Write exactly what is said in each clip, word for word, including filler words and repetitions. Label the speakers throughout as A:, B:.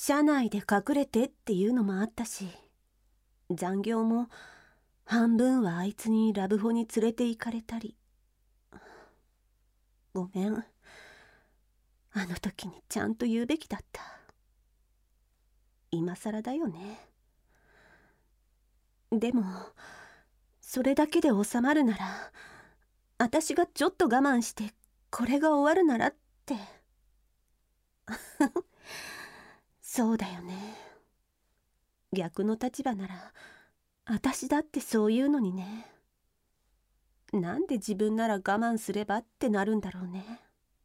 A: 車内で隠れてっていうのもあったし、残業も半分はあいつにラブホに連れて行かれたり。ごめん、あの時にちゃんと言うべきだった。今更だよね。でもそれだけで収まるなら、私がちょっと我慢してこれが終わるならってそうだよね。逆の立場なら私だってそういうのにね。なんで自分なら我慢すればってなるんだろうね。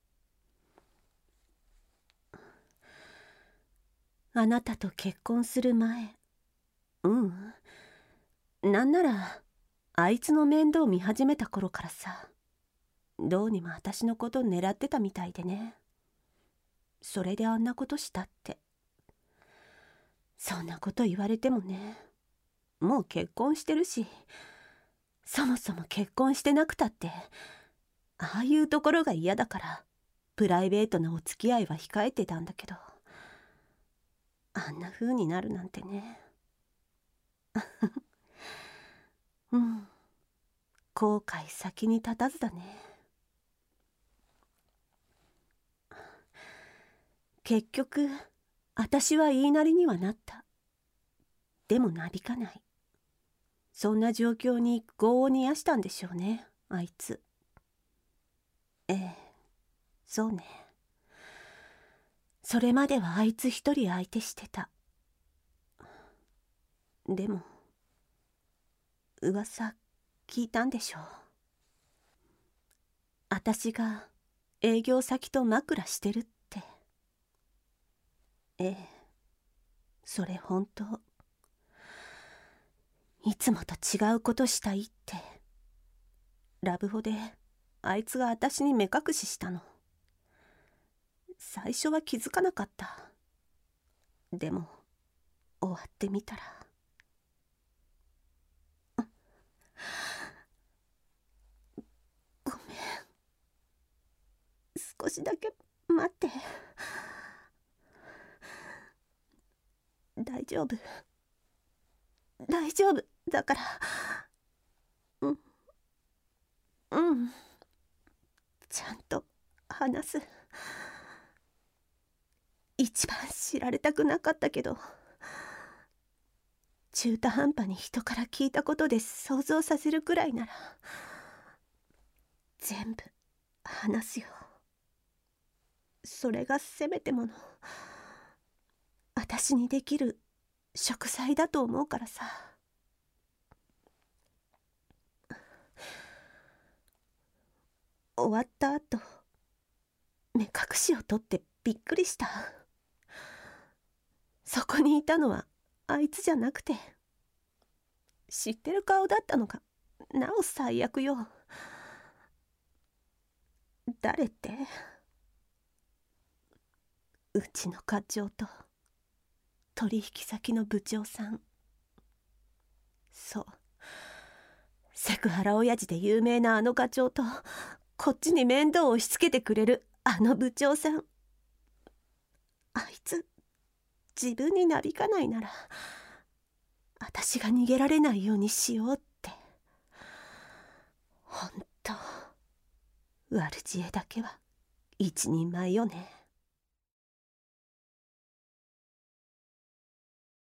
A: あなたと結婚する前、うん、なんならあいつの面倒見始めた頃からさ、どうにも私のこと狙ってたみたいでね。それであんなことしたって。そんなこと言われてもね、もう結婚してるし、そもそも結婚してなくたってああいうところが嫌だからプライベートなお付き合いは控えてたんだけど、あんな風になるなんてね。うん、後悔先に立たずだね。結局私は言いなりにはなった。でもなびかない。そんな状況に業を煮やしたんでしょうね、あいつ。ええ、そうね。それまではあいつ一人相手してた。でも噂聞いたんでしょう。私が営業先と枕してるって。ええ、それ本当。いつもと違うことしたいってラブホであいつが私に目隠ししたの。最初は気づかなかった。でも終わってみたら、ごめん、少しだけ待って。大丈夫大丈夫だから。うんうんちゃんと話す。一番知られたくなかったけど、中途半端に人から聞いたことで想像させるくらいなら全部話すよ。それがせめてもの私にできる贖罪だと思うからさ。終わった後、目隠しを取ってびっくりした。そこにいたのはあいつじゃなくて、知ってる顔だったのがなお最悪よ。誰って？うちの課長と取引先の部長さん。そう、セクハラ親父で有名なあの課長と、こっちに面倒を押し付けてくれるあの部長さん。あいつ自分になびかないなら私が逃げられないようにしようって。ほんと悪知恵だけは一人前よね。